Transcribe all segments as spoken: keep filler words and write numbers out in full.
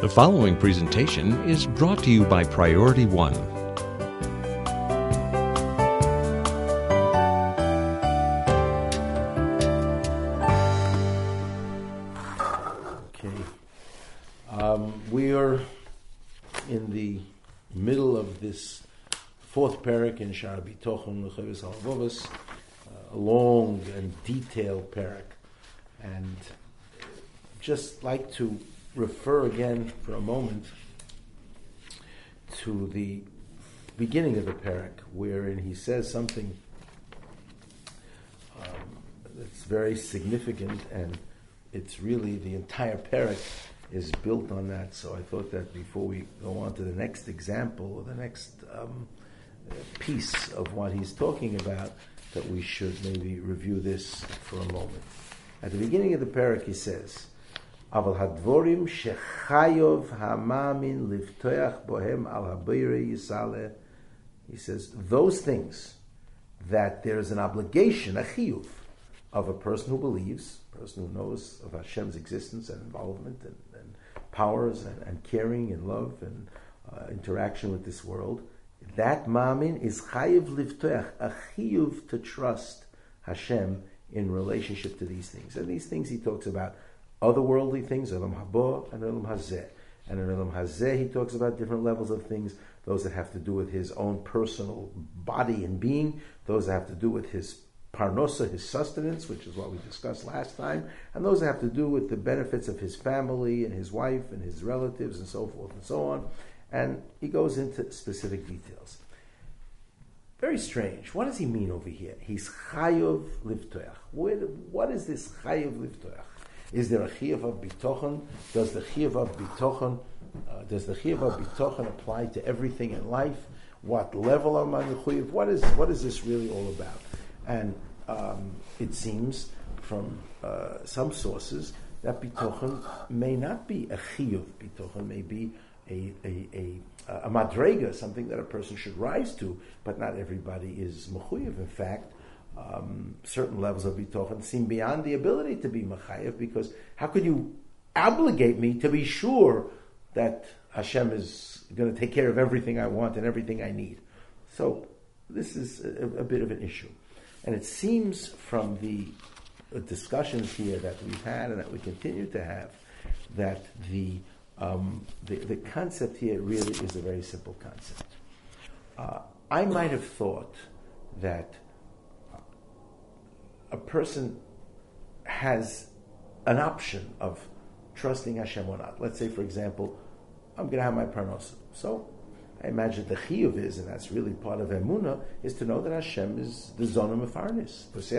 The following presentation is brought to you by Priority One. Okay. Um, we are in the middle of this fourth parak in Sha'ar Bitochon L'Chavis Halavovos, a long and detailed parak, and just like to refer again for a moment to the beginning of the parak, wherein he says something um, that's very significant, and it's really the entire parak is built on that. So I thought that before we go on to the next example or the next um, piece of what he's talking about, that we should maybe review this for a moment. At the beginning of the parak he says, Aval hadvorim shechayov hamamin livtoach bohem al habire yisale. He says, those things that there is an obligation, a chiyuv, of a person who believes, a person who knows of Hashem's existence and involvement and, and powers and, and caring and love and uh, interaction with this world, that mamin is chayiv livtoach, a chiyuv to trust Hashem in relationship to these things. And these things he talks about otherworldly things, Olam Haba and Olam Hazeh. And in Olam Hazeh he talks about different levels of things, those that have to do with his own personal body and being, those that have to do with his parnosa, his sustenance, which is what we discussed last time, and those that have to do with the benefits of his family and his wife and his relatives and so forth and so on. And he goes into specific details. Very strange. What does he mean over here? He's chayav livtoach. What is this chayav livtoach? Is there a chiyuv of bitochon? Does the chiyuv of bitochon, uh, does the chiyuv of bitochon apply to everything in life? What level am I mechuyev? What is what is this really all about? And um, it seems from uh, some sources that bitochon may not be a chiyuv. Bitochon may be a a, a a madrega, something that a person should rise to, but not everybody is mechuyev. In fact, Um, certain levels of bitochen seem beyond the ability to be mechayev, because how could you obligate me to be sure that Hashem is going to take care of everything I want and everything I need? So this is a, a bit of an issue. And it seems from the discussions here that we've had and that we continue to have, that the um, the, the concept here really is a very simple concept. Uh, I might have thought that a person has an option of trusting Hashem or not. Let's say, for example, I'm going to have my parnosa. So I imagine the chiyuv is, and that's really part of emunah, is to know that Hashem is the zona mefarnis.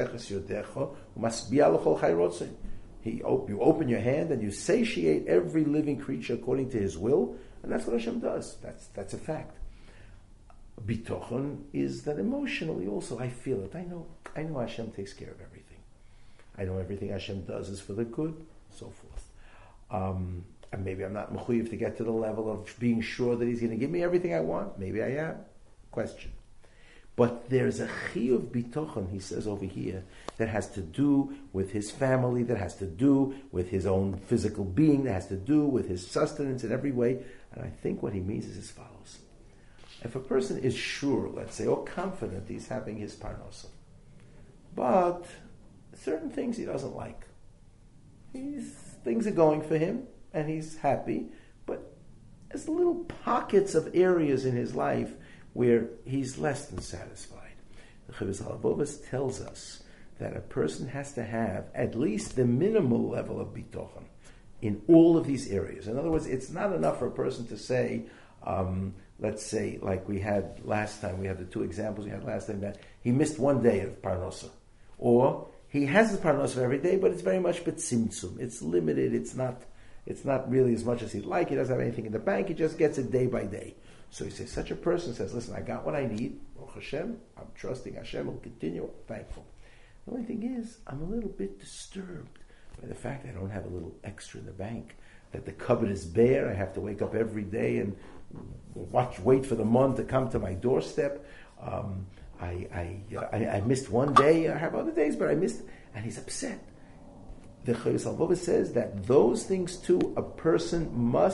He, you open your hand and you satiate every living creature according to His will, and that's what Hashem does. That's that's a fact. Bitochon is that emotionally also I feel it. I know I know Hashem takes care of everything. I know everything Hashem does is for the good, so forth. Um, and maybe I'm not mechuyev to get to the level of being sure that He's going to give me everything I want. Maybe I am. Question. But there's a chiyuv bitochon, he says over here, that has to do with his family, that has to do with his own physical being, that has to do with his sustenance in every way. And I think what he means is as follows. If a person is sure, let's say, or confident he's having his parnosa, but certain things he doesn't like, he's, things are going for him, and he's happy, but there's little pockets of areas in his life where he's less than satisfied. The Chavis Halavovos tells us that a person has to have at least the minimal level of bitochon in all of these areas. In other words, it's not enough for a person to say, um, let's say, like we had last time, we had the two examples we had last time, that he missed one day of parnosa. Or he has the parnosa every day, but it's very much betzimtzum. It's limited, it's not it's not really as much as he'd like. He doesn't have anything in the bank, he just gets it day by day. So he says, such a person says, listen, I got what I need, Baruch Hashem, I'm trusting Hashem, will continue, I'm thankful. The only thing is, I'm a little bit disturbed by the fact that I don't have a little extra in the bank, that the cupboard is bare, I have to wake up every day and watch, wait for the month to come to my doorstep. Um, I, I, uh, I I missed one day, I have other days, but I missed, and he's upset. The Chavis Halavovos says that those things too, a person must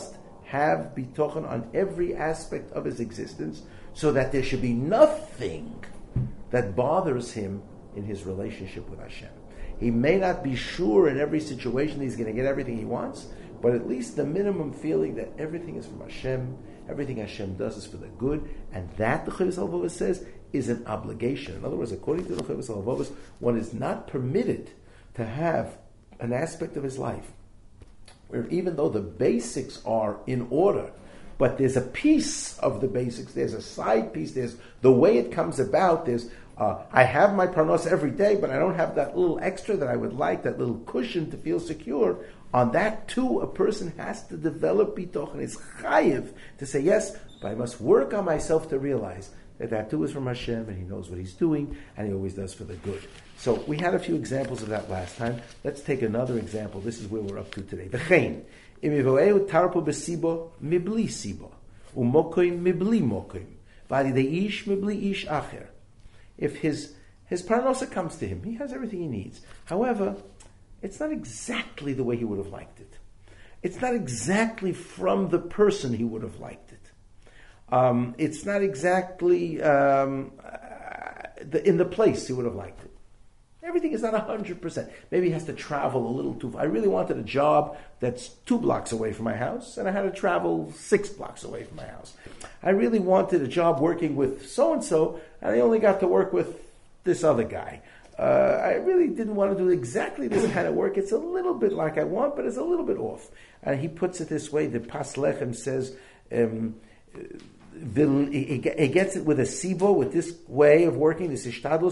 have bitochen on every aspect of his existence, so that there should be nothing that bothers him in his relationship with Hashem. He may not be sure in every situation he's going to get everything he wants, but at least the minimum feeling that everything is from Hashem, everything Hashem does is for the good, and that, the Chovos HaLevavos says, is an obligation. In other words, according to the Chovos HaLevavos, one is not permitted to have an aspect of his life where even though the basics are in order, but there's a piece of the basics, there's a side piece, there's the way it comes about, there's Uh, I have my parnos every day, but I don't have that little extra that I would like, that little cushion to feel secure. On that too, a person has to develop bitochen. It's chayiv to say, yes, but I must work on myself to realize that that too is from Hashem, and He knows what He's doing, and He always does for the good. So we had a few examples of that last time. Let's take another example. This is where we're up to today. V'chein, im yivoeu tarpo b'sibo mibli sibo, u'mokoim mibli mokoim, v'alidei ish mibli ish acher. If his his parnosa comes to him, he has everything he needs. However, it's not exactly the way he would have liked it. It's not exactly from the person he would have liked it. Um, it's not exactly um, the, in the place he would have liked it. Everything is not one hundred percent. Maybe he has to travel a little too far. I really wanted a job that's two blocks away from my house, and I had to travel six blocks away from my house. I really wanted a job working with so-and-so, and I only got to work with this other guy. Uh, I really didn't want to do exactly this kind of work. It's a little bit like I want, but it's a little bit off. And he puts it this way. The Pas Lechem says, um, he gets it with a sibo, with this way of working, this ishtadlus.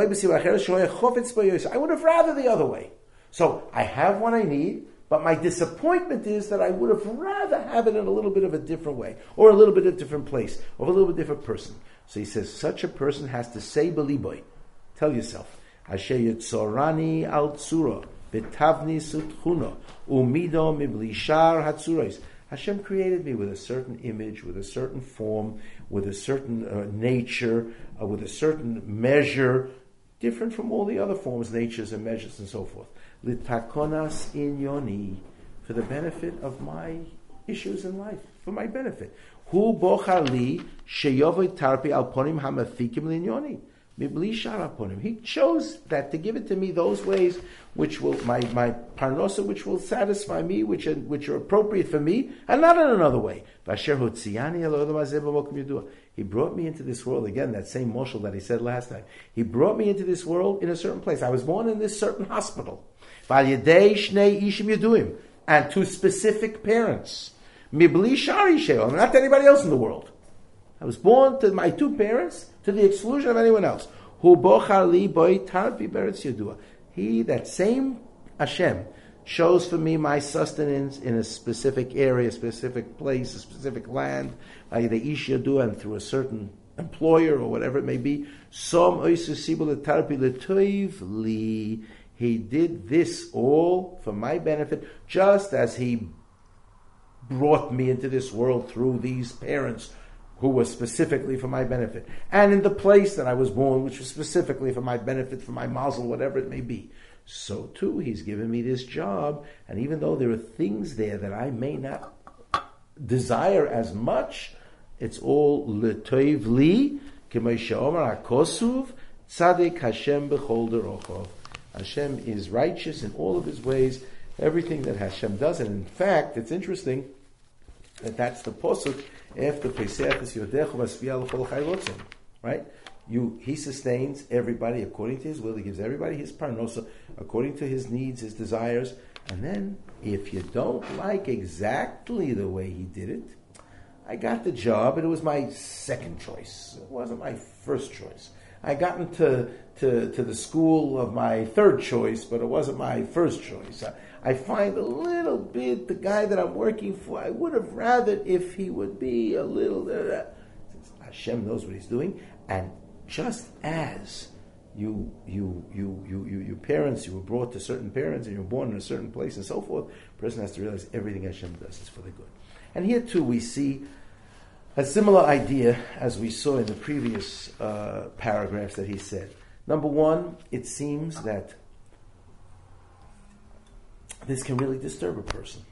I would have rather the other way. So I have what I need, but my disappointment is that I would have rather have it in a little bit of a different way, or a little bit of a different place, or a little bit different person. So he says, such a person has to say beliboy. Tell yourself, Asher yitzorani al tzura, betavni sutchuno, umido mibli shar hatzuros. Hashem created me with a certain image, with a certain form, with a certain uh, nature, uh, with a certain measure, different from all the other forms, natures, and measures, and so forth. Litakonas inyoni, for the benefit of my issues in life, for my benefit. Hu bochali sheyovoy tarpi alponim hamafikim linyoni. He chose that to give it to me those ways which will my my parnosa, which will satisfy me, which are, which are appropriate for me, and not in another way. He brought me into this world, again, that same moshel that he said last time. He brought me into this world in a certain place. I was born in this certain hospital. And to specific parents. Not to anybody else in the world. I was born to my two parents to the exclusion of anyone else. He, that same Hashem, chose for me my sustenance in a specific area, a specific place, a specific land, and through a certain employer or whatever it may be. He did this all for my benefit, just as He brought me into this world through these parents who was specifically for my benefit, and in the place that I was born, which was specifically for my benefit, for my mazel, whatever it may be. So too, He's given me this job, and even though there are things there that I may not desire as much, it's all l'toiv li, k'may she'omar hakosuv, tzaddik Hashem b'chol derochov. Hashem is righteous in all of His ways, everything that Hashem does, and in fact, it's interesting that that's the posuk after Pesach is Yodechu Vasvial Chol Chayrotzim, right? You, He sustains everybody according to His will. He gives everybody His parnosa according to His needs, His desires. And then, if you don't like exactly the way He did it, I got the job, and it was my second choice. It wasn't my first choice. I got into to, to the school of my third choice, but it wasn't my first choice. I, I find a little bit the guy that I'm working for, I would have rather if he would be a little... Uh, Hashem knows what He's doing, and just as you, you, you, you, you, your parents, you were brought to certain parents, and you were born in a certain place, and so forth, a person has to realize everything Hashem does is for the good. And here too we see a similar idea as we saw in the previous uh, paragraphs that he said. Number one, it seems that this can really disturb a person.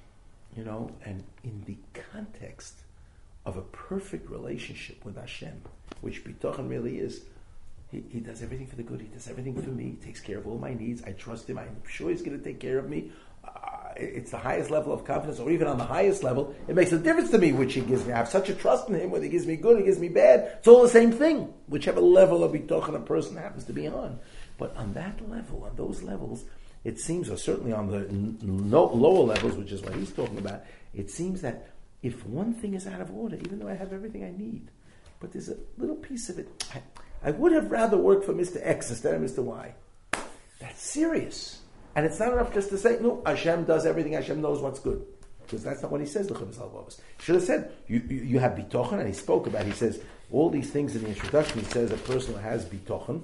you know, and in the context of a perfect relationship with Hashem, which Bitochen really is, he, he does everything for the good, he does everything for me, he takes care of all my needs, I trust him, I'm sure he's going to take care of me. Uh, it's the highest level of confidence, or even on the highest level, it makes a difference to me which he gives me. I have such a trust in him, whether he gives me good or he gives me bad, it's all the same thing, whichever level of Bitochen a person happens to be on. But on that level, on those levels, it seems, or certainly on the no, lower levels, which is what he's talking about, it seems that if one thing is out of order, even though I have everything I need, but there's a little piece of it, I, I would have rather worked for Mister X instead of Mister Y. That's serious. And it's not enough just to say, no, Hashem does everything, Hashem knows what's good. Because that's not what he says, L'chuvas Halvavos. He should have said, you, you, you have Bitochen, and he spoke about, he says, all these things in the introduction, he says a person who has Bitochen.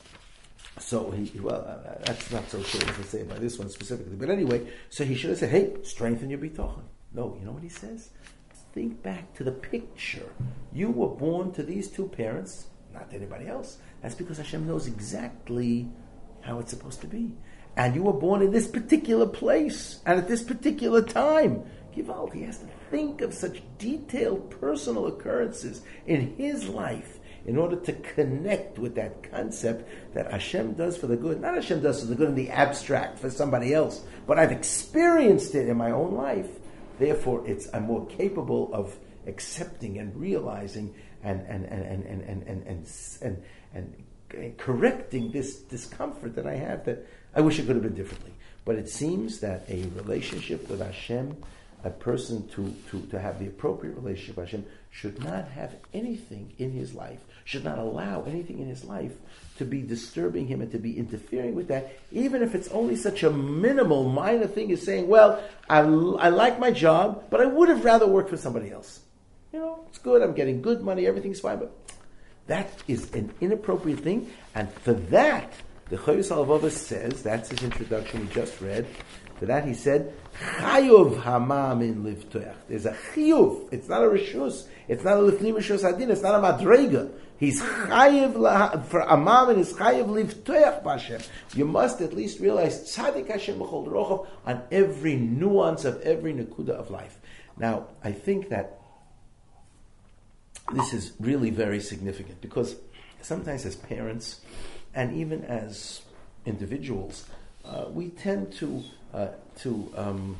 So he, well, uh, that's not so sure what to say about this one specifically. But anyway, so he should have said, hey, strengthen your Bitochen. No, you know what he says? Think back to the picture. You were born to these two parents, not to anybody else. That's because Hashem knows exactly how it's supposed to be. And you were born in this particular place, and at this particular time. Givald, he has to think of such detailed personal occurrences in his life in order to connect with that concept that Hashem does for the good. Not Hashem does for the good in the abstract for somebody else, but I've experienced it in my own life. Therefore, it's I'm more capable of accepting and realizing and and and and and and and and, and, and, and correcting this discomfort that I have that I wish it could have been differently. But it seems that a relationship with Hashem, a person to, to, to have the appropriate relationship with Hashem, should not have anything in his life, should not allow anything in his life to be disturbing him and to be interfering with that, even if it's only such a minimal, minor thing as saying, well, I, I like my job, but I would have rather worked for somebody else. You know, it's good, I'm getting good money, everything's fine, but that is an inappropriate thing, and for that, the L'chuvas Halvavos says, that's his introduction we just read, for that he said, Chayuv hamamin livtoach. There's a chiyuv. It's not a rishus. It's not a lifnim rishus hadin. It's not a madrega. He's chayiv for amamin is chayiv livtoach b'Hashem. You must at least realize tzaddik Hashem b'chol rochav on every nuance of every nekuda of life. Now, I think that this is really very significant because sometimes as parents and even as individuals, uh, we tend to uh, to um,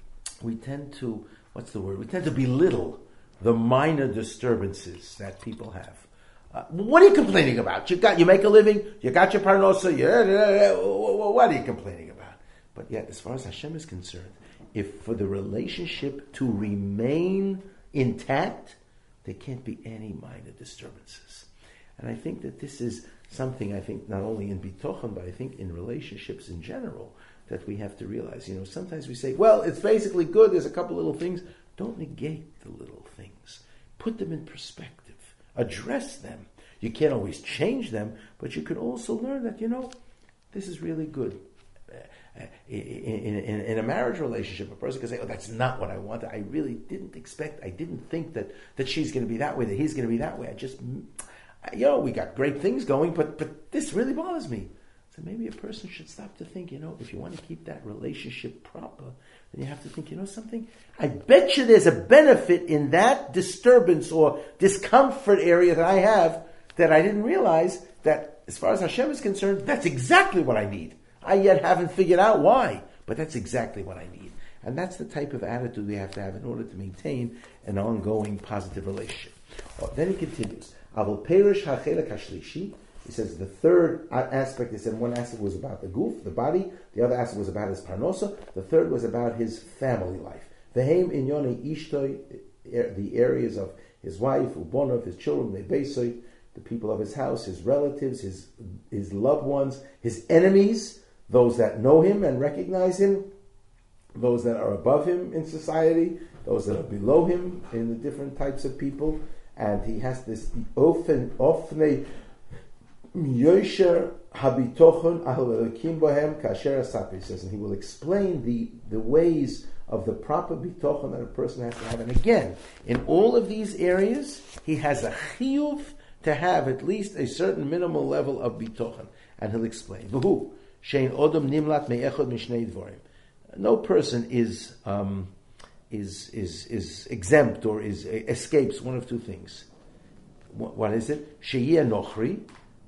we tend to what's the word? We tend to belittle the minor disturbances that people have. Uh, what are you complaining about? You got you make a living. You got your parnosa. What are you complaining about? But yet, as far as Hashem is concerned, if for the relationship to remain intact, there can't be any minor disturbances. And I think that this is something, I think, not only in Bitochen, but I think in relationships in general, that we have to realize. You know, sometimes we say, well, it's basically good, there's a couple little things. Don't negate the little things. Put them in perspective. Address them. You can't always change them, but you can also learn that, you know, this is really good. Uh, in, in, in a marriage relationship, a person can say, oh, that's not what I wanted. I really didn't expect, I didn't think that, that she's going to be that way, that he's going to be that way. I just... You know, we got great things going, but but this really bothers me. So maybe a person should stop to think, you know, if you want to keep that relationship proper, then you have to think, you know something? I bet you there's a benefit in that disturbance or discomfort area that I have that I didn't realize that, as far as Hashem is concerned, that's exactly what I need. I yet haven't figured out why, but that's exactly what I need. And that's the type of attitude we have to have in order to maintain an ongoing positive relationship. Oh, then he continues. Avol perish hachelek hashlishi. He says the third aspect, he said one aspect was about the goof, the body. The other aspect was about his parnosa. The third was about his family life. Vehem inyone ishtoi, the areas of his wife, ubonov, his children, the the people of his house, his relatives, his his loved ones, his enemies, those that know him and recognize him, those that are above him in society, those that are below him in the different types of people. And he has this often, ofne yosher habitochon ahal elokim bohem kasher asap. He says, and he will explain the, the ways of the proper bitochon that a person has to have. And again, in all of these areas, he has a chiyuv to have at least a certain minimal level of bitochon. And he'll explain. V'hu shein odom nimlat me'echod mishnei dvorim. No person is um, is is is exempt or is escapes one of two things. What, what is it? Sheyeh nochri,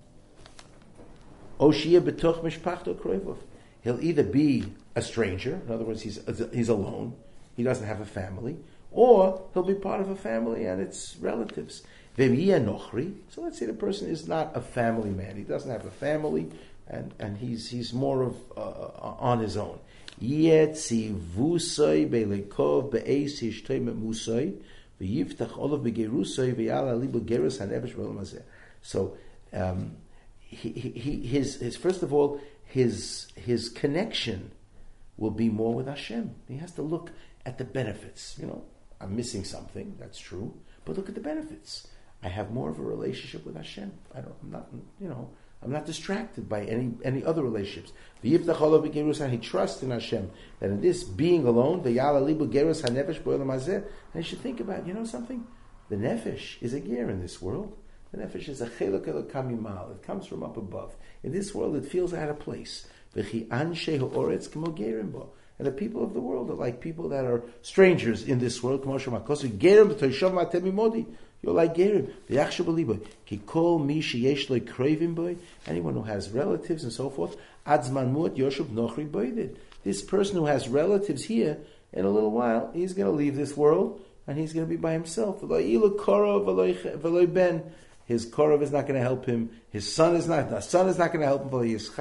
o sheyeh betoch mishpachto kroivov. He'll either be a stranger, in other words, he's he's alone, he doesn't have a family, or he'll be part of a family and its relatives. V'yeh nochri. So let's say the person is not a family man; he doesn't have a family, and, and he's he's more of uh, on his own. Yetzivusay be'lekov be'eis yishtay memusay v'yiftach olav be'gerusay v'yala libu gerus hanevesh v'olam hazeh. So, um, he, he, his, his, first of all, his his connection will be more with Hashem. He has to look at the benefits. You know, I'm missing something. That's true, but look at the benefits. I have more of a relationship with Hashem. I don't. I'm not. You know. I'm not distracted by any any other relationships. He trusts in Hashem that in this being alone, and he should think about, you know something? The nefesh is a gear in this world. The nefesh is a chelak elokam. It comes from up above. In this world, it feels out of place. And the people of the world are like people that are strangers in this world. You're like Gerim. Anyone who has relatives and so forth. This person who has relatives here, in a little while, he's going to leave this world and he's going to be by himself. His korov is not going to help him. His son is not. The son is not going to help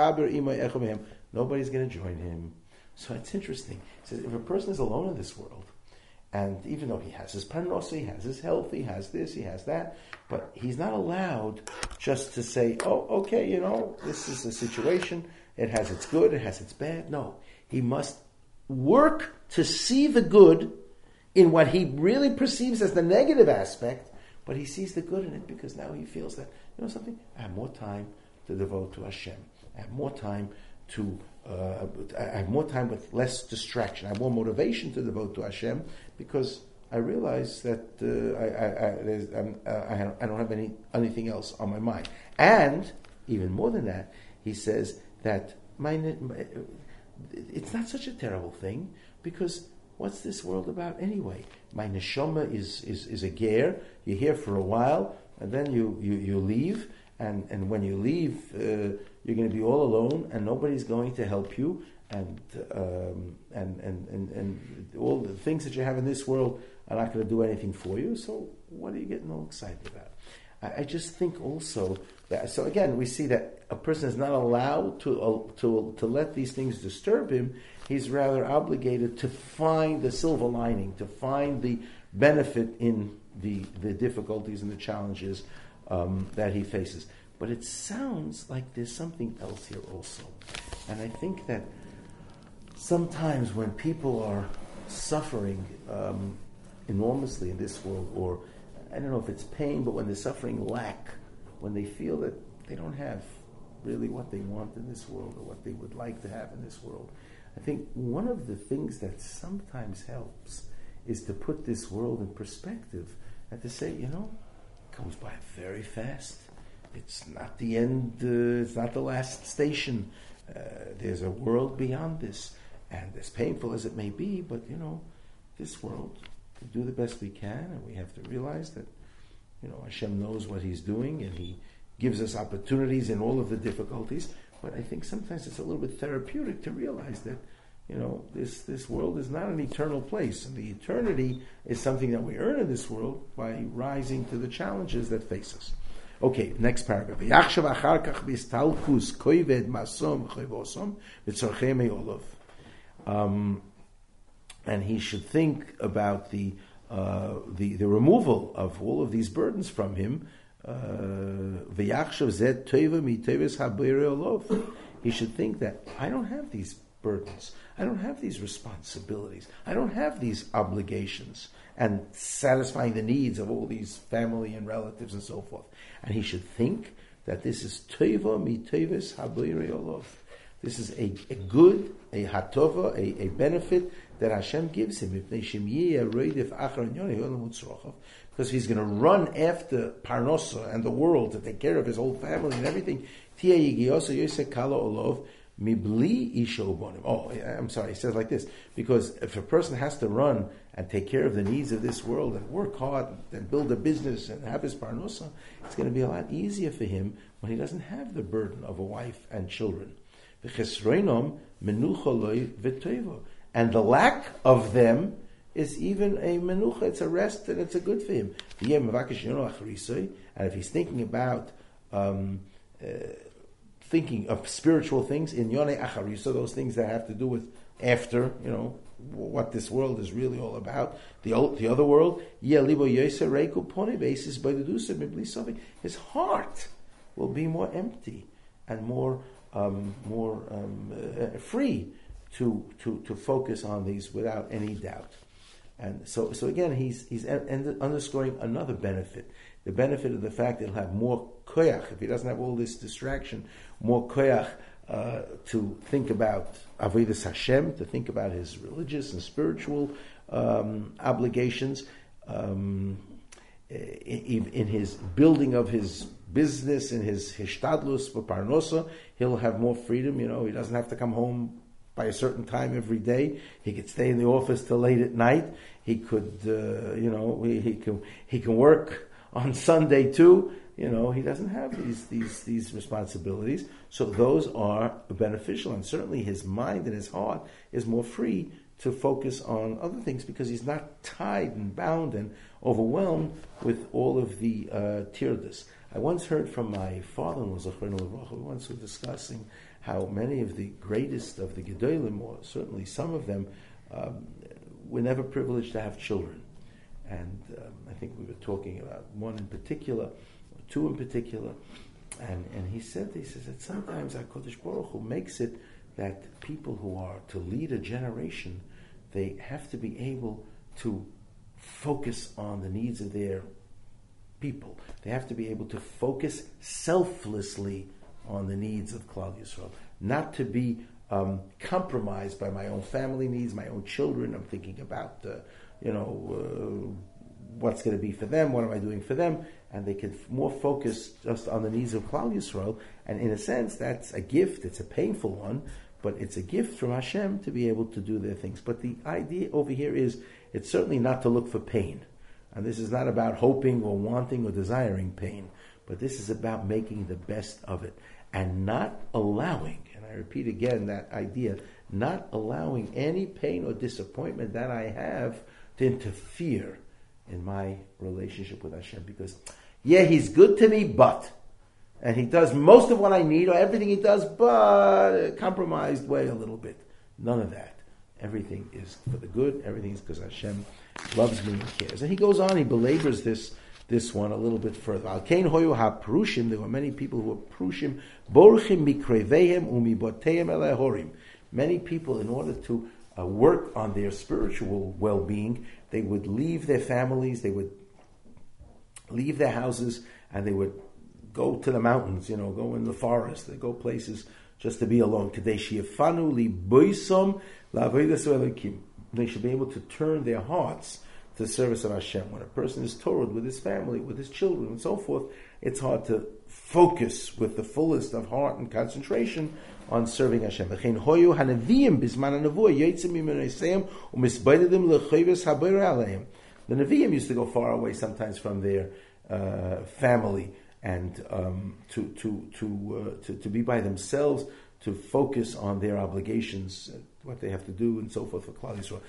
him. Nobody's going to join him. So it's interesting. He says, if a person is alone in this world, and even though he has his parnosa, he has his health, he has this, he has that, but he's not allowed just to say, oh, okay, you know, this is a situation, it has its good, it has its bad. No, he must work to see the good in what he really perceives as the negative aspect, but he sees the good in it because now he feels that, you know something, I have more time to devote to Hashem. I have more time to Uh, I have more time with less distraction. I have more motivation to devote to Hashem because I realize that uh, I, I, I, uh, I don't have any anything else on my mind. And even more than that, he says that my, my, it's not such a terrible thing because what's this world about anyway? My neshama is is, is a ger. You're here for a while, and then you you, you leave. And and when you leave, uh, you're going to be all alone, and nobody's going to help you. And um, and, and and and all the things that you have in this world are not going to do anything for you. So what are you getting all excited about? I, I just think also that. So again, we see that a person is not allowed to uh, to to let these things disturb him. He's rather obligated to find the silver lining, to find the benefit in the the difficulties and the challenges Um, that he faces. But it sounds like there's something else here also. And I think that sometimes when people are suffering um, enormously in this world, or I don't know if it's pain, but when they're suffering lack, when they feel that they don't have really what they want in this world or what they would like to have in this world, I think one of the things that sometimes helps is to put this world in perspective and to say, you know, comes by very fast. It's not the end. Uh, it's not the last station. Uh, there's a world beyond this, and as painful as it may be, but you know, this world, we do the best we can, and we have to realize that, you know, Hashem knows what He's doing, and He gives us opportunities in all of the difficulties. But I think sometimes it's a little bit therapeutic to realize that, you know, this, this world is not an eternal place. And the eternity is something that we earn in this world by rising to the challenges that face us. Okay, next paragraph. Um, and he should think about the, uh, the, the removal of all of these burdens from him. Uh, he should think that I don't have these burdens. I don't have these responsibilities. I don't have these obligations and satisfying the needs of all these family and relatives and so forth. And he should think that this is teva miteves habayre olov. This is a, a good, a hatova, a, a benefit that Hashem gives him. Because he's going to run after Parnosa and the world to take care of his whole family and everything. Mibli isha ubonim. Oh, I'm sorry. He says like this because if a person has to run and take care of the needs of this world and work hard and build a business and have his parnosa, it's going to be a lot easier for him when he doesn't have the burden of a wife and children. And the lack of them is even a menucha. It's a rest and it's a good for him. And if he's thinking about um, uh, thinking of spiritual things in Yonei Acharisa, those things that have to do with after, you know, what this world is really all about, the old, the other world, his heart will be more empty and more um, more um, uh, free to, to to focus on these without any doubt. And so so again, he's he's underscoring another benefit. The benefit of the fact that he'll have more koyach, if he doesn't have all this distraction, more koyach uh, to think about Avodas Hashem, to think about his religious and spiritual um, obligations, um, in, in his building of his business, in his hishtadlus for parnosa, he'll have more freedom. You know, he doesn't have to come home by a certain time every day. He could stay in the office till late at night. He could, uh, you know, he, he can he can work on Sunday too. You know, he doesn't have these these these responsibilities. So those are beneficial, and certainly his mind and his heart is more free to focus on other things because he's not tied and bound and overwhelmed with all of the uh, tirdas. I once heard from my father-in-law, Zachron Levracha, we once were discussing how many of the greatest of the Gedolim, or certainly some of them, um, were never privileged to have children. And um, I think we were talking about one in particular, or two in particular, and, and he said, he says that sometimes HaKadosh Baruch Hu makes it that people who are to lead a generation, they have to be able to focus on the needs of their people. They have to be able to focus selflessly on the needs of Klal Yisrael, not to be um, compromised by my own family needs, my own children. I'm thinking about, uh, you know, uh, what's going to be for them, what am I doing for them, and they can more focus just on the needs of Klal Yisrael. And in a sense, that's a gift. It's a painful one, but it's a gift from Hashem to be able to do their things. But the idea over here is, it's certainly not to look for pain. And this is not about hoping or wanting or desiring pain, but this is about making the best of it and not allowing, and I repeat again that idea, not allowing any pain or disappointment that I have to interfere in my relationship with Hashem. Because, yeah, He's good to me, but, and He does most of what I need, or everything He does, but a compromised way a little bit. None of that. Everything is for the good. Everything is because Hashem loves me and cares. And he goes on, he belabors this this one a little bit further. Al kein hoyu ha-prushim, there were many people who were prushim, borchim mikrevehem umiboteim elehorim. Many people, in order to uh, work on their spiritual well-being, they would leave their families, they would leave their houses, and they would go to the mountains, you know, go in the forest, they go places just to be alone. They should be able to turn their hearts to the service of Hashem. When a person is Torah with his family, with his children, and so forth, it's hard to focus with the fullest of heart and concentration on serving Hashem. The Nevi'im used to go far away sometimes from their uh, family, and um, to to to, uh, to to be by themselves, to focus on their obligations, uh, what they have to do, and so forth for Klal Yisrael.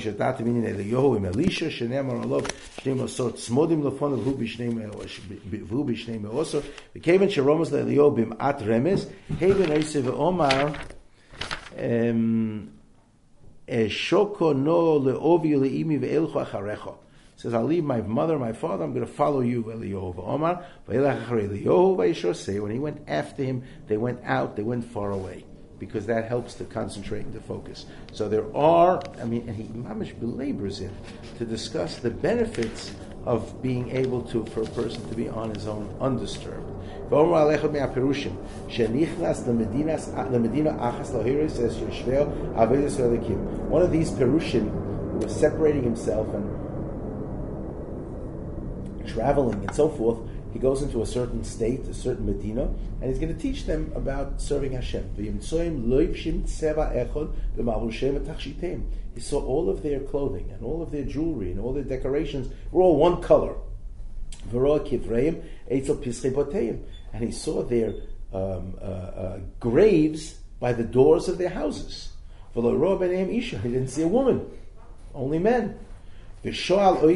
Says, I'll leave my mother, my father, I'm going to follow you, Eliyahu. Omar, when he went after him, they went out, they went far away, because that helps to concentrate and to focus. So there are, I mean, and he mamish belabors it to discuss the benefits of being able to, for a person to be on his own, undisturbed. One of these perushim who was separating himself and traveling and so forth, he goes into a certain state, a certain Medina, and he's going to teach them about serving Hashem. He saw all of their clothing and all of their jewelry and all their decorations were all one color. And he saw their um, uh, uh, graves by the doors of their houses. He didn't see a woman, only men. He asked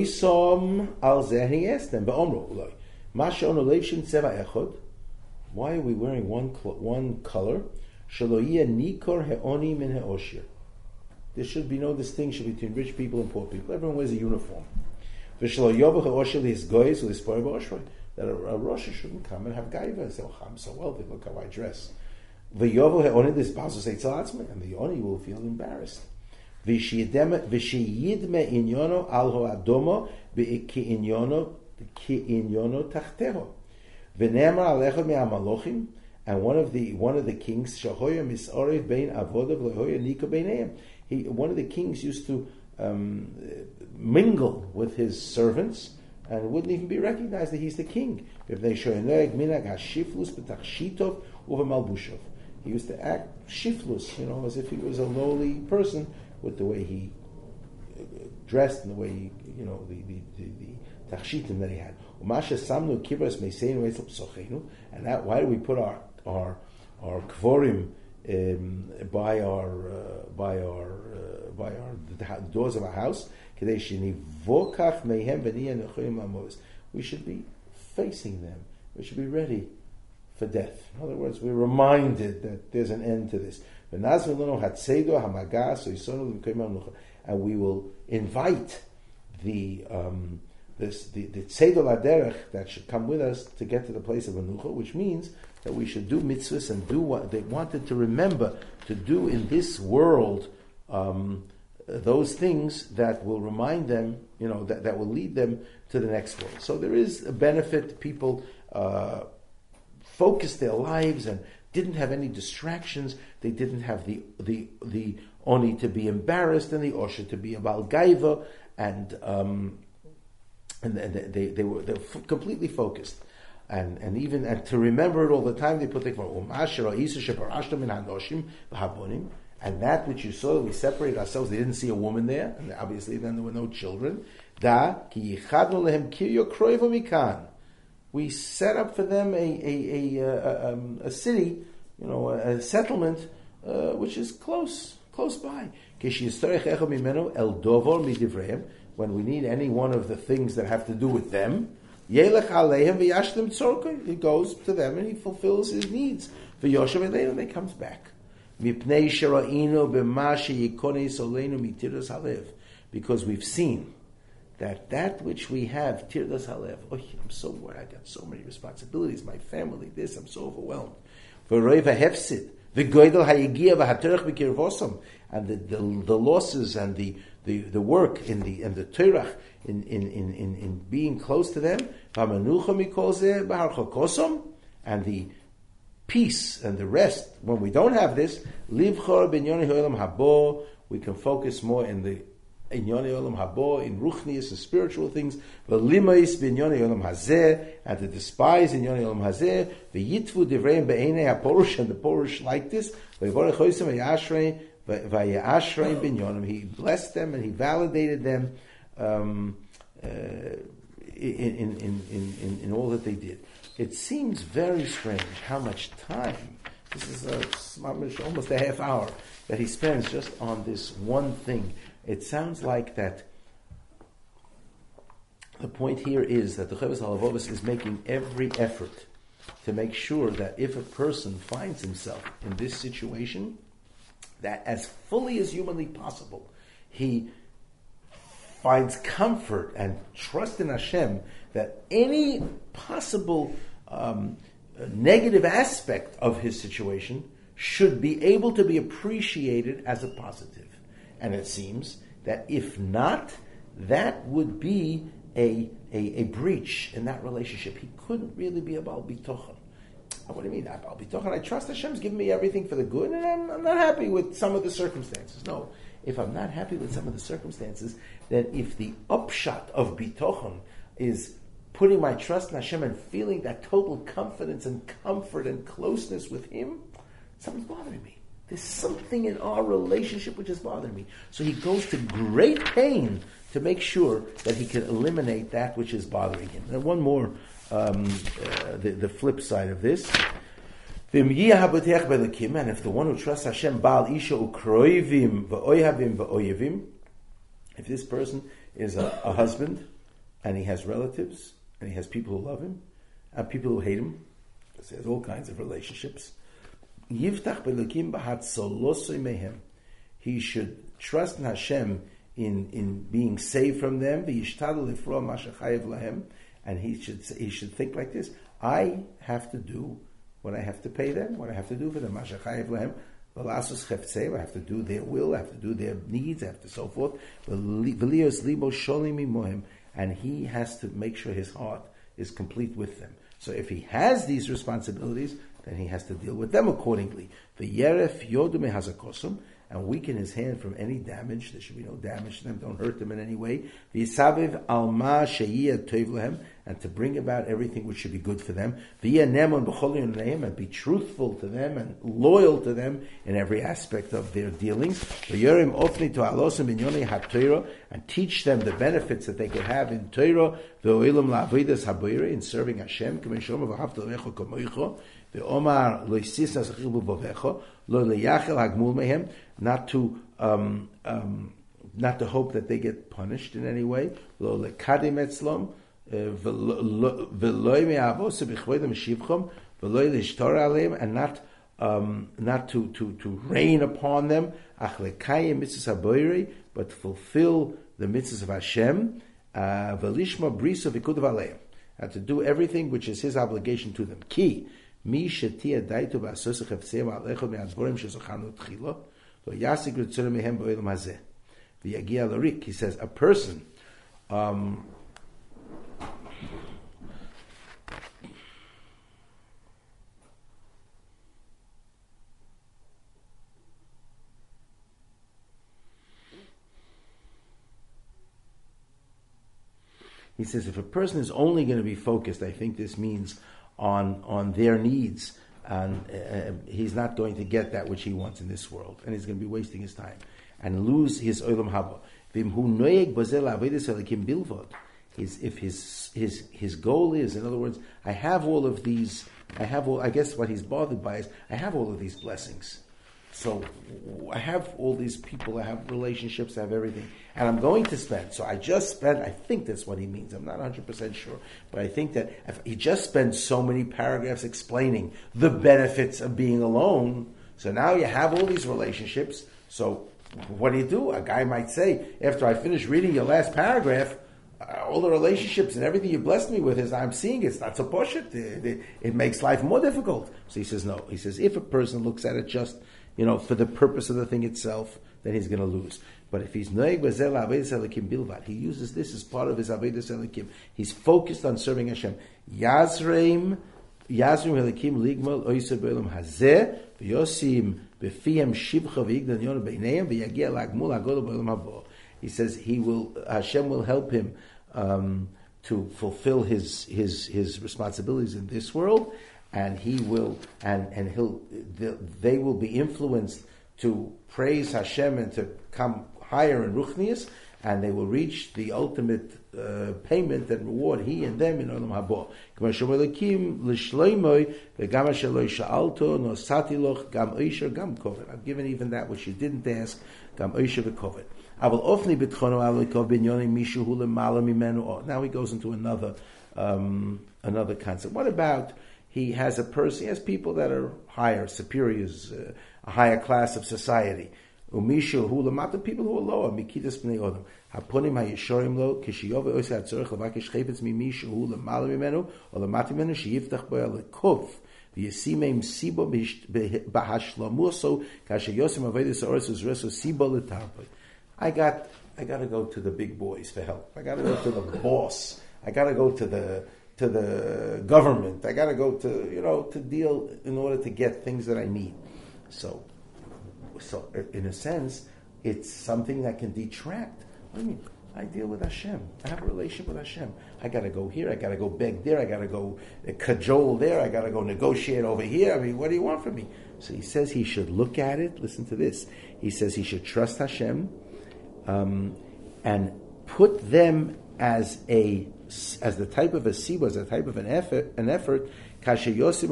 them, why are we wearing one cl- one color? There should be no distinction between rich people and poor people. Everyone wears a uniform. That a, a Rosh shouldn't come and have gaiva and say, oh, I'm so wealthy, look how I dress. And the Oni will feel embarrassed. And one of the one of the kings, he, one of the kings used to um, mingle with his servants and wouldn't even be recognized that he's the king. He used to act shiflus, you know, as if he was a lowly person with the way he dressed and the way he, you know, the the the, the tachshitim that he had. And that, why do we put our our our kvorim um, by our uh, by our uh, by our the doors of our house? We should be facing them. We should be ready for death. In other words, we're reminded that there's an end to this. And we will invite the um, this the the tzedol haderech that should come with us to get to the place of Menucha, which means that we should do mitzvahs and do what they wanted to remember to do in this world. Um, those things that will remind them, you know, that, that will lead them to the next world. So there is a benefit. People uh, focused their lives and didn't have any distractions. They didn't have the the the oni to be embarrassed and the osha to be a bal gaiva, and um, and they they were they were completely focused. And and even and to remember it all the time, they put the and that which you saw, we separated ourselves. They didn't see a woman there, and obviously then there were no children. Da ki yichadnu lehem kiryo kroiva mikan. We set up for them a a a, a, um, a city, you know, a, a settlement uh, which is close close by. When we need any one of the things that have to do with them, he goes to them and he fulfills his needs. For Yoshev and later, he comes back. Because we've seen that that which we have, tirdas halev, oh, I'm so worried, I got so many responsibilities, my family, this, I'm so overwhelmed. And the, the, the losses and the, the, the work in the and the Torah in, in, in, in, in being close to them, and the peace and the rest, when we don't have this, we can focus more in the in Yoni Olam Habo, in Ruchnius, the spiritual things, v'limais bin Yoni Olam Hazeh, and to despise in Yoni Olam Hazeh, v'yitvu divreim be'enei ha-porush, and the Porush like this, v'yivorech hoysem v'yashrei, v'yashrei bin Yonim. He blessed them and he validated them um, uh, in, in, in, in, in all that they did. It seems very strange how much time, this is a, almost a half hour, that he spends just on this one thing. It sounds like that the point here is that the Chovos HaLevavos is making every effort to make sure that if a person finds himself in this situation, that as fully as humanly possible, he finds comfort and trust in Hashem that any possible um, negative aspect of his situation should be able to be appreciated as a positive. And it seems that if not, that would be a, a, a breach in that relationship. He couldn't really be a Baal Bitochen. What do you mean, Baal Bitochen? I trust Hashem's given me everything for the good, and I'm, I'm not happy with some of the circumstances. No, if I'm not happy with some of the circumstances, then if the upshot of Bitochen is putting my trust in Hashem and feeling that total confidence and comfort and closeness with Him, something's bothering me. There's something in our relationship which is bothering me. So he goes to great pain to make sure that he can eliminate that which is bothering him. And one more, um, uh, the, the flip side of this. And if the one who trusts Hashem, Baal Isha ukroivim v'oyhavim v'oyevim, if this person is a, a husband and he has relatives and he has people who love him and people who hate him, because he has all kinds of relationships, Yiftach b'Elokim b'hatzolosoi mehem. He should trust in Hashem in, in being saved from them. V'yishtadol lifro ma shechayev lahem. And he should he should think like this: I have to do what I have to pay them, what I have to do for them. Ma shechayev lahem. V'lasos cheftzei. I have to do their will. I have to do their needs. I have to so forth. V'lios libo sholim imohem. And he has to make sure his heart is complete with them. So if he has these responsibilities, then he has to deal with them accordingly. The yeref yodume hazakosum, and weaken his hand from any damage. There should be no damage to them. Don't hurt them in any way. The yisaviv alma sheyiyah toiv lehem, and to bring about everything which should be good for them. The nemon b'chol yoneim, and be truthful to them and loyal to them in every aspect of their dealings. The yerim ofni to alosim binyonei haTorah, and teach them the benefits that they could have in Torah. The oilam la'avodas haboire, in serving Hashem. K'meshom v'havta lecho kamoicho. The Omar loisisna zachibu bovecho lo leyachel hagmul mehem, not to um, um, not to hope that they get punished in any way. Lo lekadim etzlom v'loy me'avos b'chvoidem shivchom v'loy lishtor aleim, and not um, not to, to, to rain upon them. Ach lekayim mitzvos haboirei, but to fulfill the mitzvahs of Hashem. V'lishma brisa v'kudav aleim, and to do everything which is His obligation to them. Ki Mi shetia daitu ba'asosach efseim alecho me'advorim shezocharnu tchilo lo yasik ritzonim mehem ba'olam hazeh v'yagia larik. He says a person um, he says if a person is only going to be focused, I think this means on on their needs, and uh, he's not going to get that which he wants in this world, and he's going to be wasting his time and lose his olam haba. His, if his his his goal is, in other words, I have all of these, I have all. I guess what he's bothered by is I have all of these blessings. So I have all these people, I have relationships, I have everything, and I'm going to spend. So I just spent, I think that's what he means, I'm not one hundred percent sure, but I think that if he just spent so many paragraphs explaining the benefits of being alone, so now you have all these relationships, so what do you do? A guy might say, after I finish reading your last paragraph, uh, all the relationships and everything you blessed me with is, I'm seeing it's not so push it, it, it, it makes life more difficult. So he says no, he says if a person looks at it just, you know, for the purpose of the thing itself, then he's going to lose. But if he's noeg bezel avedus elikim bilvad, he uses this as part of his avedus elikim. He's focused on serving Hashem. Yazreim, Yazreim elikim ligmal oisei be'olam hazeh v'yosim b'fihem shivcha v'yigdan yon b'neihem v'yagia lagmul hagodol be'olam habo. He says he will, Hashem will help him um, to fulfill his his his responsibilities in this world. And he will, and and he'll, they will be influenced to praise Hashem and to come higher in Ruchnius, and they will reach the ultimate uh, payment and reward, he and them, in Olam Haba. I've given even that which you didn't ask. Now he goes into another um, another concept. What about? He has a person, he has people that are higher, superiors, uh, a higher class of society. Umishu hulamata, people who are lower, mikitas b'nei odom. Haponim hayishorim lo, kishiyove oisei hatzorech levakish chayfetz mimishu hulamala mimenu, or lamati mimenu, sheyiftach bo lekov, v'yasimeim sibo b'hashlamuso, kasher yosem avedis ha'oros uzreso sibo letarpoi. I got, I got to go to the big boys for help. I got to go to the boss. I got to go to the to the government. I got to go to, you know, to deal in order to get things that I need. So, so in a sense, it's something that can detract. What do you mean? I deal with Hashem. I have a relationship with Hashem. I got to go here. I got to go beg there. I got to go cajole there. I got to go negotiate over here. I mean, what do you want from me? So he says he should look at it. Listen to this. He says he should trust Hashem um, and put them as a as the type of a siba, as a type of an effort. An effort. Just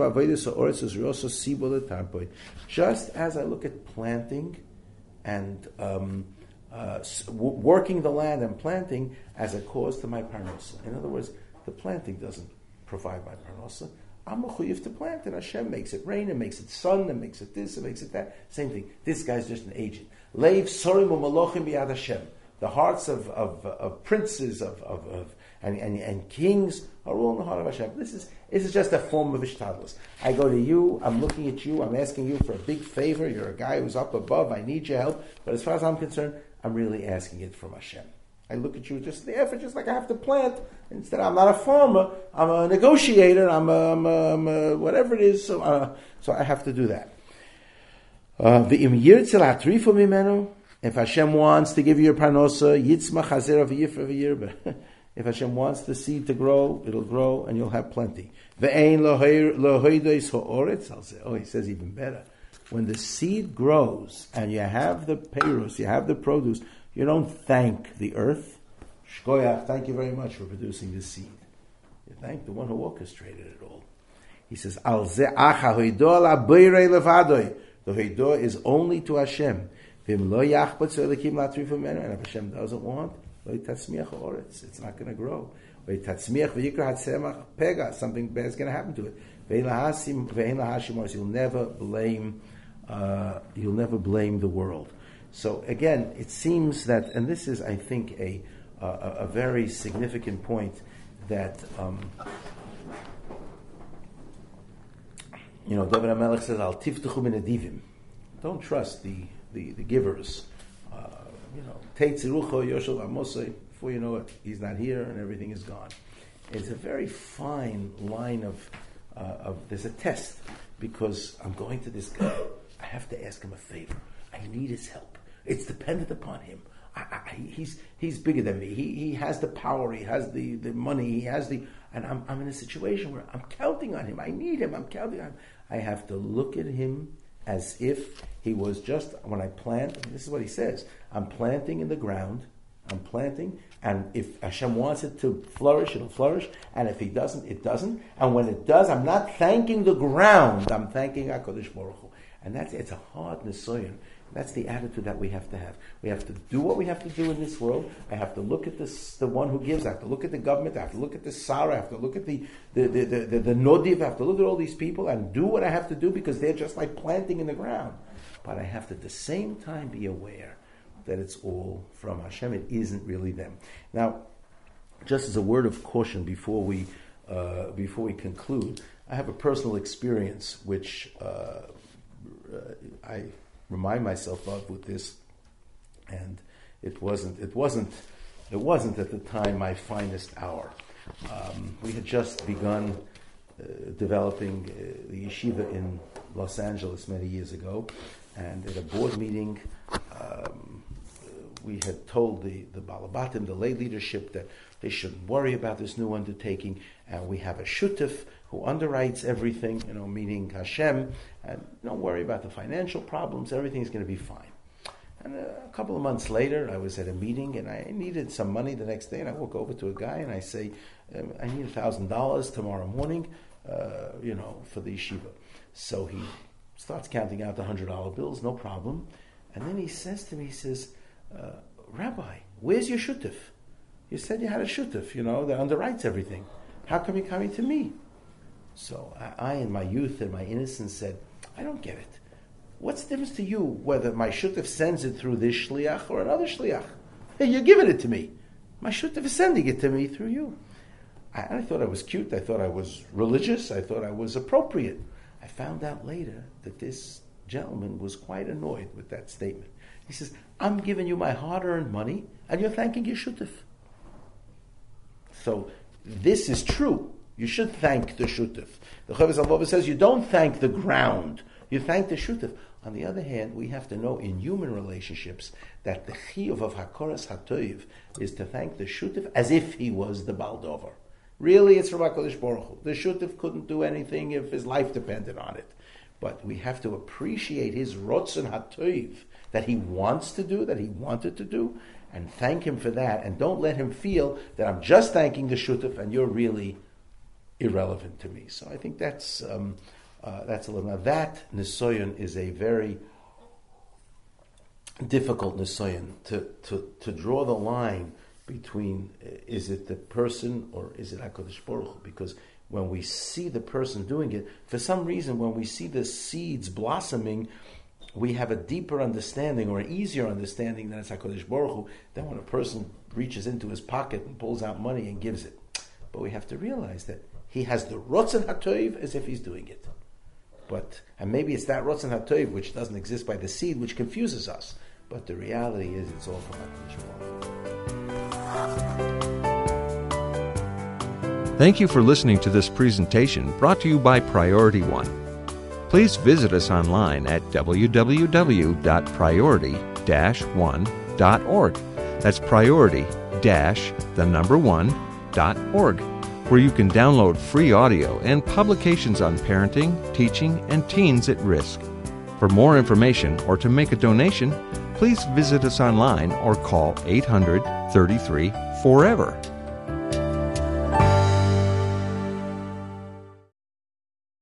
as I look at planting and um, uh, working the land and planting as a cause to my parnosa. In other words, the planting doesn't provide my parnosa. I'm a chuyiv to plant, and Hashem makes it rain, and makes it sun, and makes it this, and makes it that. Same thing. This guy's just an agent. Leiv sorim u'malochim b'yad Hashem. The hearts of, of, of princes of, of, of and, and, and kings are all in the heart of Hashem. This is this is just a form of ishtadlus. I go to you, I'm looking at you, I'm asking you for a big favor. You're a guy who's up above, I need your help. But as far as I'm concerned, I'm really asking it from Hashem. I look at you just the effort, just like I have to plant. Instead, I'm not a farmer, I'm a negotiator, I'm a, I'm a, I'm a whatever it is, so, uh, so I have to do that. Uh, if Hashem wants to give you a parnosa, yitzmach hazer v'yifra v'yirba. If Hashem wants the seed to grow, it'll grow and you'll have plenty. Ve'ein lohoidois ha'oretz. I'll say, oh, he says even better. When the seed grows and you have the peiros, you have the produce, you don't thank the earth. Shkoyach, thank you very much for producing this seed. You thank the one who orchestrated it all. He says, Al ze'ach ha'hoido ala beirei levadoi. The hoido is only to Hashem. And if Hashem doesn't want, it's not going to grow. Something bad is going to happen to it. You'll never blame. Uh, you'll never blame the world. So again, it seems that, and this is, I think, a a, a very significant point that um, you know, David HaMelech says, "Al tiftechu min adivim." Don't trust the the, the givers. Uh, you know, Teitzirucho Yoshel Amosai. Before you know it, he's not here and everything is gone. It's a very fine line of uh, of. There's a test because I'm going to this guy. I have to ask him a favor. I need his help. It's dependent upon him. I, I, he's he's bigger than me. He he has the power. He has the, the money. He has the. And I'm I'm in a situation where I'm counting on him. I need him. I'm counting on him. I have to look at him as if he was just, when I plant, this is what he says, I'm planting in the ground, I'm planting, and if Hashem wants it to flourish, it'll flourish, and if he doesn't, it doesn't, and when it does, I'm not thanking the ground, I'm thanking HaKadosh Baruch Hu. And that's, it's a hard nisoyon. That's the attitude that we have to have. We have to do what we have to do in this world. I have to look at this, the one who gives. I have to look at the government. I have to look at the Sarah. I have to look at the the, the, the, the, the Nodiv. I have to look at all these people and do what I have to do because they're just like planting in the ground. But I have to at the same time be aware that it's all from Hashem. It isn't really them. Now, just as a word of caution before we uh, before we conclude, I have a personal experience which uh, uh, I remind myself of with this, and it wasn't it wasn't it wasn't at the time my finest hour. Um, we had just begun uh, developing uh, the yeshiva in Los Angeles many years ago, and at a board meeting, um, we had told the the Balabatim, the lay leadership, that they shouldn't worry about this new undertaking, and we have a shutef who underwrites everything, you know, meaning Hashem, and don't worry about the financial problems, everything's going to be fine. And a couple of months later, I was at a meeting, and I needed some money the next day, and I walk over to a guy, and I say, um, I need one thousand dollars tomorrow morning, uh, you know, for the yeshiva. So he starts counting out the one hundred dollar bills, no problem. And then he says to me, he says, uh, Rabbi, where's your shutef? You said you had a shutef, you know, that underwrites everything. How come you're coming to me? So I, I, in my youth and my innocence, said, I don't get it. What's the difference to you whether my shutef sends it through this shliach or another shliach? Hey, you're giving it to me. My shutef is sending it to me through you. I, I thought I was cute. I thought I was religious. I thought I was appropriate. I found out later that this gentleman was quite annoyed with that statement. He says, I'm giving you my hard-earned money, and you're thanking your shutef. So this is true. You should thank the shutef. The Chovos HaLevavos says you don't thank the ground, you thank the shutef. On the other hand, we have to know in human relationships that the chiyuv of hakoras hatoiv is to thank the shutif as if he was the baldover. Really, it's from HaKadosh Baruch Hu. The shutif couldn't do anything if his life depended on it. But we have to appreciate his rotzen hatoiv, that he wants to do, that he wanted to do, and thank him for that. And don't let him feel that I'm just thanking the shutif and you're really irrelevant to me. So I think that's um, uh, that's a little. Now that nisoyon is a very difficult nisoyon to, to, to draw the line between uh, is it the person or is it HaKadosh Baruch Hu? Because when we see the person doing it, for some reason, when we see the seeds blossoming, we have a deeper understanding or an easier understanding that it's HaKadosh Baruch Hu than when a person reaches into his pocket and pulls out money and gives it. But we have to realize that he has the Rotzen HaToiv as if he's doing it. But, and maybe it's that Rotzen HaToiv which doesn't exist by the seed which confuses us. But the reality is it's all from HaKadosh Baruch Hu. Thank you for listening to this presentation brought to you by Priority One. Please visit us online at w w w dot priority dash one dot org. That's priority dash the number one dot org, where you can download free audio and publications on parenting, teaching, and teens at risk. For more information or to make a donation, please visit us online or call eight hundred, thirty-three, forever.